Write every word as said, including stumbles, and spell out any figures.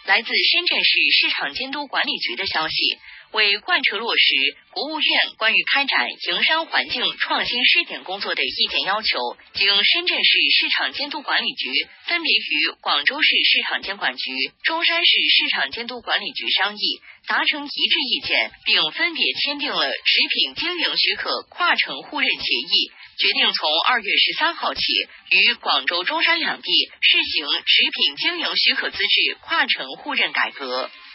来自深圳市市场监督管理局的消息，为贯彻落实国务院关于开展营商环境创新试点工作的意见要求，经深圳市市场监督管理局分别与广州市市场监管局、中山市市场监督管理局商议，达成一致意见，并分别签订了食品经营许可跨城互认协议，决定从二月十三号起，与广州、中山两地试行食品经营许可资质跨城互认改革。